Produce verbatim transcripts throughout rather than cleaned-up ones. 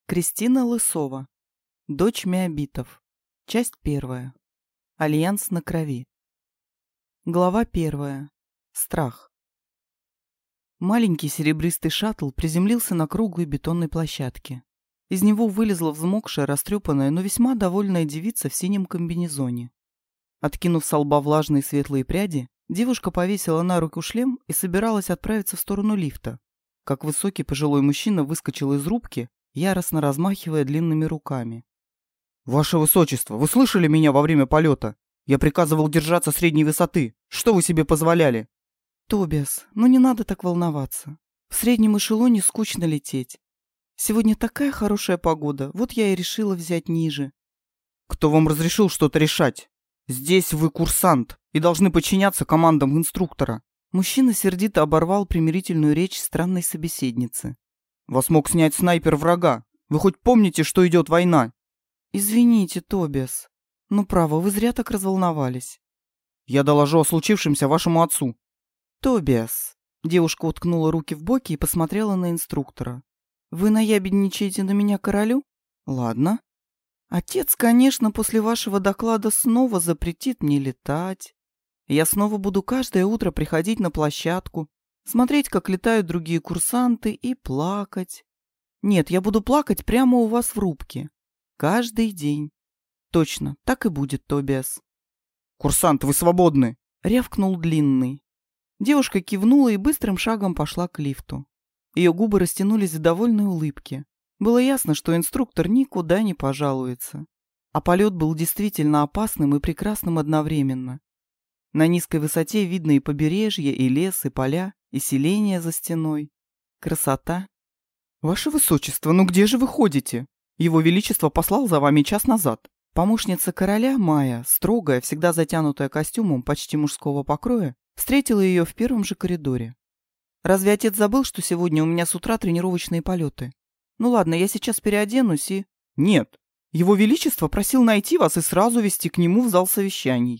Кристина Лысова. Дочь Миабитов. Часть первая. Альянс на крови. Глава первая. Страх. Маленький серебристый шаттл приземлился на круглой бетонной площадке. Из него вылезла взмокшая, растрепанная, но весьма довольная девица в синем комбинезоне. Откинув со лба влажные светлые пряди, девушка повесила на руку шлем и собиралась отправиться в сторону лифта, как высокий пожилой мужчина выскочил из рубки, яростно размахивая длинными руками. «Ваше Высочество, вы слышали меня во время полета? Я приказывал держаться средней высоты. Что вы себе позволяли?» «Тобиас, ну не надо так волноваться. В среднем эшелоне скучно лететь. Сегодня такая хорошая погода, вот я и решила взять ниже». «Кто вам разрешил что-то решать? Здесь вы курсант и должны подчиняться командам инструктора». Мужчина сердито оборвал примирительную речь странной собеседницы. «Вас мог снять снайпер врага. Вы хоть помните, что идет война?» «Извините, Тобиас, но право, вы зря так разволновались». «Я доложу о случившемся вашему отцу». «Тобиас», — девушка уткнула руки в боки и посмотрела на инструктора. «Вы наябедничаете на меня королю? Ладно. Отец, конечно, после вашего доклада снова запретит мне летать. Я снова буду каждое утро приходить на площадку, смотреть, как летают другие курсанты, и плакать. Нет, я буду плакать прямо у вас в рубке. Каждый день. Точно, так и будет, Тобиас». «Курсант, вы свободны!» — рявкнул Длинный. Девушка кивнула и быстрым шагом пошла к лифту. Ее губы растянулись в довольной улыбке. Было ясно, что инструктор никуда не пожалуется. А полет был действительно опасным и прекрасным одновременно. На низкой высоте видно и побережье, и лес, и поля, и селение за стеной. Красота. «Ваше Высочество, ну где же вы ходите? Его Величество послал за вами час назад». Помощница короля, Майя, строгая, всегда затянутая костюмом почти мужского покроя, встретила ее в первом же коридоре. «Разве отец забыл, что сегодня у меня с утра тренировочные полеты? Ну ладно, я сейчас переоденусь и...» «Нет, его Величество просил найти вас и сразу вести к нему в зал совещаний».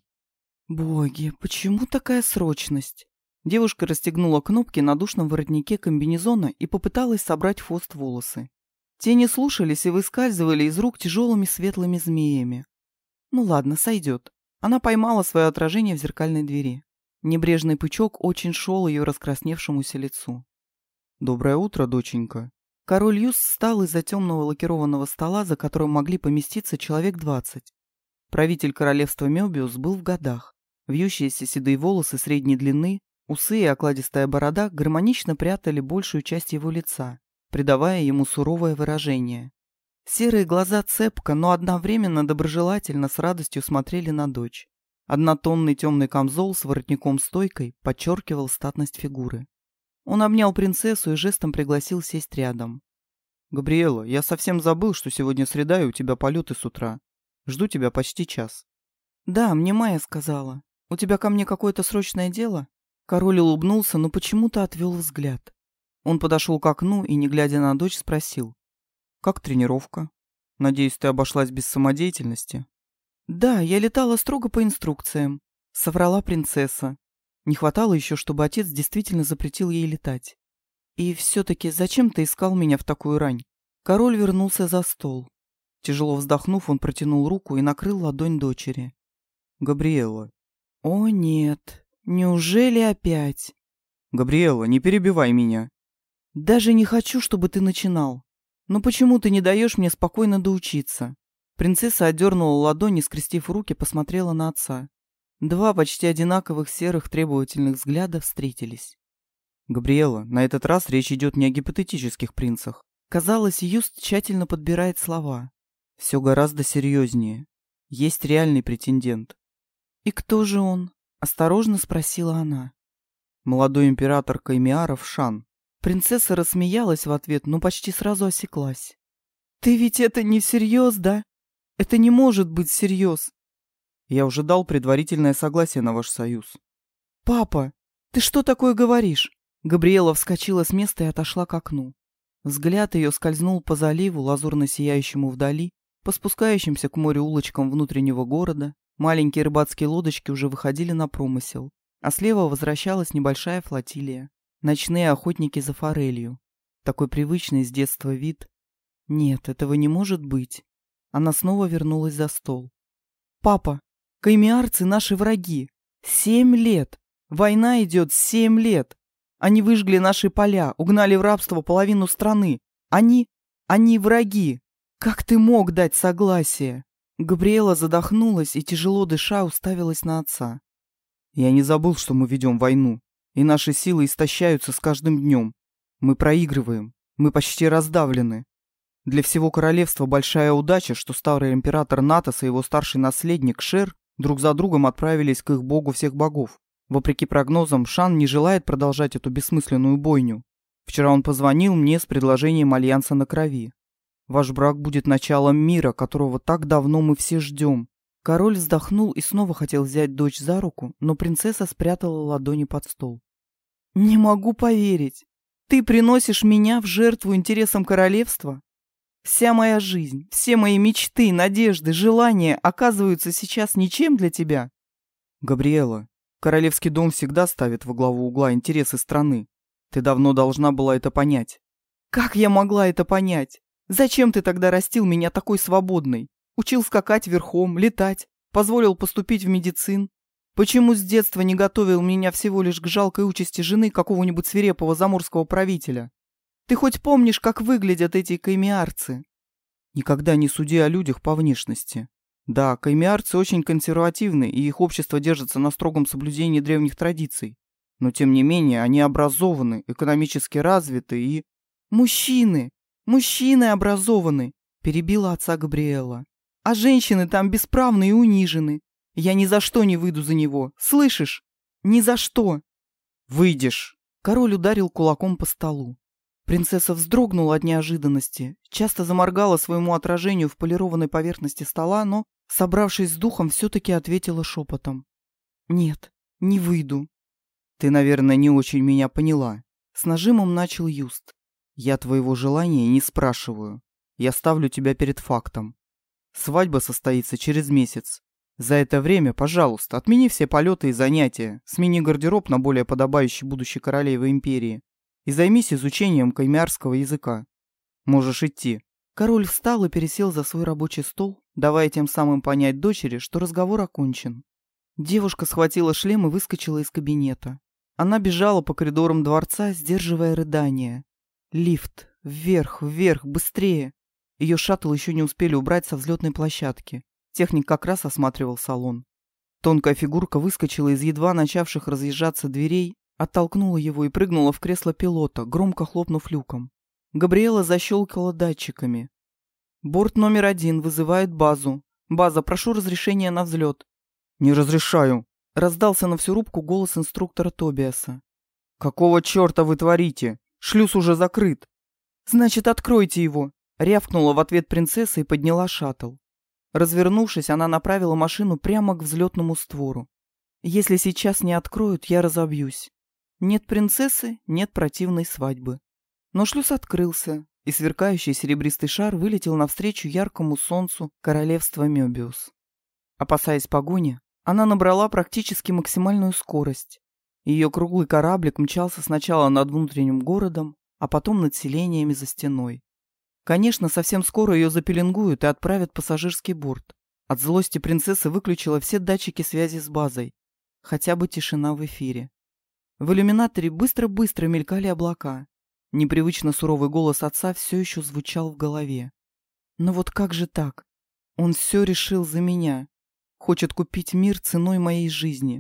«Боги, почему такая срочность?» Девушка расстегнула кнопки на душном воротнике комбинезона и попыталась собрать в хвост волосы. Те не слушались и выскальзывали из рук тяжелыми светлыми змеями. Ну ладно, сойдет. Она поймала свое отражение в зеркальной двери. Небрежный пучок очень шел ее раскрасневшемуся лицу. «Доброе утро, доченька». Король Юс встал из-за темного лакированного стола, за которым могли поместиться человек двадцать. Правитель королевства Мёбиус был в годах. Вьющиеся седые волосы средней длины, усы и окладистая борода гармонично прятали большую часть его лица, придавая ему суровое выражение. Серые глаза цепко, но одновременно доброжелательно с радостью смотрели на дочь. Однотонный темный камзол с воротником-стойкой подчеркивал статность фигуры. Он обнял принцессу и жестом пригласил сесть рядом. «Габриэла, я совсем забыл, что сегодня среда и у тебя полеты с утра. Жду тебя почти час». «Да, мне Майя сказала. У тебя ко мне какое-то срочное дело?» Король улыбнулся, но почему-то отвел взгляд. Он подошел к окну и, не глядя на дочь, спросил. «Как тренировка? Надеюсь, ты обошлась без самодеятельности?» «Да, я летала строго по инструкциям», — соврала принцесса. Не хватало еще, чтобы отец действительно запретил ей летать. «И все-таки зачем ты искал меня в такую рань?» Король вернулся за стол. Тяжело вздохнув, он протянул руку и накрыл ладонь дочери. «Габриэла». «О нет, неужели опять?» «Габриэла, не перебивай меня». «Даже не хочу, чтобы ты начинал. Но почему ты не даешь мне спокойно доучиться?» Принцесса отдернула ладони, скрестив руки, посмотрела на отца. Два почти одинаковых серых требовательных взгляда встретились. «Габриэла, на этот раз речь идет не о гипотетических принцах». Казалось, Юст тщательно подбирает слова. «Все гораздо серьезнее. Есть реальный претендент». «И кто же он?» — осторожно спросила она. «Молодой император Каймиаров Шан». Принцесса рассмеялась в ответ, но почти сразу осеклась. «Ты ведь это не всерьез, да? Это не может быть всерьез». «Я уже дал предварительное согласие на ваш союз». «Папа, ты что такое говоришь?» Габриэла вскочила с места и отошла к окну. Взгляд ее скользнул по заливу, лазурно сияющему вдали, по спускающимся к морю улочкам внутреннего города. Маленькие рыбацкие лодочки уже выходили на промысел, а слева возвращалась небольшая флотилия. Ночные охотники за форелью. Такой привычный с детства вид. Нет, этого не может быть. Она снова вернулась за стол. Папа, каймиарцы наши враги. Семь лет. Война идет семь лет. Они выжгли наши поля, угнали в рабство половину страны. Они... они враги. Как ты мог дать согласие? Габриэла задохнулась и, тяжело дыша, уставилась на отца. Я не забыл, что мы ведем войну, и наши силы истощаются с каждым днем. Мы проигрываем, мы почти раздавлены. Для всего королевства большая удача, что старый император Натос и его старший наследник Шер друг за другом отправились к их богу всех богов. Вопреки прогнозам, Шан не желает продолжать эту бессмысленную бойню. Вчера он позвонил мне с предложением альянса на крови. Ваш брак будет началом мира, которого так давно мы все ждем. Король вздохнул и снова хотел взять дочь за руку, но принцесса спрятала ладони под стол. «Не могу поверить. Ты приносишь меня в жертву интересам королевства? Вся моя жизнь, все мои мечты, надежды, желания оказываются сейчас ничем для тебя?» «Габриэла, королевский дом всегда ставит во главу угла интересы страны. Ты давно должна была это понять». «Как я могла это понять? Зачем ты тогда растил меня такой свободной? Учил скакать верхом, летать, позволил поступить в медицин? Почему с детства не готовил меня всего лишь к жалкой участи жены какого-нибудь свирепого заморского правителя? Ты хоть помнишь, как выглядят эти каймиарцы?» «Никогда не суди о людях по внешности. Да, каймиарцы очень консервативны, и их общество держится на строгом соблюдении древних традиций. Но, тем не менее, они образованы, экономически развиты и...» «Мужчины! Мужчины образованы!» — перебила отца Габриэла. «А женщины там бесправны и унижены. Я ни за что не выйду за него, слышишь? Ни за что!» «Выйдешь!» — король ударил кулаком по столу. Принцесса вздрогнула от неожиданности, часто заморгала своему отражению в полированной поверхности стола, но, собравшись с духом, все-таки ответила шепотом. «Нет, не выйду». «Ты, наверное, не очень меня поняла». С нажимом начал Юст. «Я твоего желания не спрашиваю. Я ставлю тебя перед фактом. Свадьба состоится через месяц. За это время, пожалуйста, отмени все полеты и занятия, смени гардероб на более подобающий будущей королеве империи и займись изучением каймиарского языка. Можешь идти». Король встал и пересел за свой рабочий стол, давая тем самым понять дочери, что разговор окончен. Девушка схватила шлем и выскочила из кабинета. Она бежала по коридорам дворца, сдерживая рыдания. Лифт. Вверх, вверх, быстрее. Ее шаттл еще не успели убрать со взлетной площадки. Техник как раз осматривал салон. Тонкая фигурка выскочила из едва начавших разъезжаться дверей, оттолкнула его и прыгнула в кресло пилота, громко хлопнув люком. Габриэла защелкала датчиками. «Борт номер один вызывает базу. База, прошу разрешения на взлет». «Не разрешаю», — раздался на всю рубку голос инструктора Тобиаса. «Какого черта вы творите? Шлюз уже закрыт». «Значит, откройте его», — рявкнула в ответ принцесса и подняла шаттл. Развернувшись, она направила машину прямо к взлетному створу. «Если сейчас не откроют, я разобьюсь. Нет принцессы, нет противной свадьбы». Но шлюз открылся, и сверкающий серебристый шар вылетел навстречу яркому солнцу королевства Мёбиус. Опасаясь погони, она набрала практически максимальную скорость. Ее круглый кораблик мчался сначала над внутренним городом, а потом над селениями за стеной. Конечно, совсем скоро ее запеленгуют и отправят в пассажирский борт. От злости принцесса выключила все датчики связи с базой. Хотя бы тишина в эфире. В иллюминаторе быстро-быстро мелькали облака. Непривычно суровый голос отца все еще звучал в голове. Но вот как же так? Он все решил за меня. Хочет купить мир ценой моей жизни.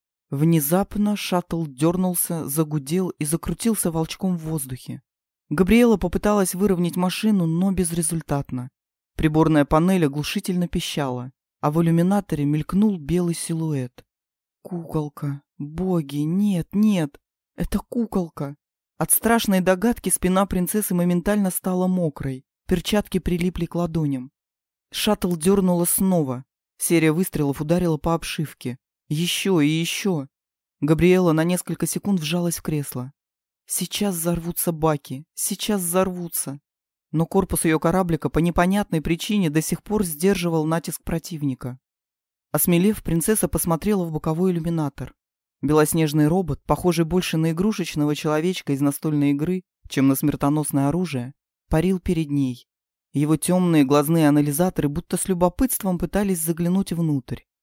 Внезапно шаттл дернулся, загудел и закрутился волчком в воздухе. Габриэла попыталась выровнять машину, но безрезультатно. Приборная панель оглушительно пищала, а в иллюминаторе мелькнул белый силуэт. Куколка. Боги, нет, нет. Это куколка. От страшной догадки спина принцессы моментально стала мокрой. Перчатки прилипли к ладоням. Шаттл дернула снова. Серия выстрелов ударила по обшивке. Еще и еще. Габриэла на несколько секунд вжалась в кресло. Сейчас взорвутся баки. Сейчас взорвутся. Но корпус ее кораблика по непонятной причине до сих пор сдерживал натиск противника. Осмелев, принцесса посмотрела в боковой иллюминатор. Белоснежный робот, похожий больше на игрушечного человечка из настольной игры, чем на смертоносное оружие, парил перед ней. Его темные глазные анализаторы будто с любопытством пытались заглянуть внутрь.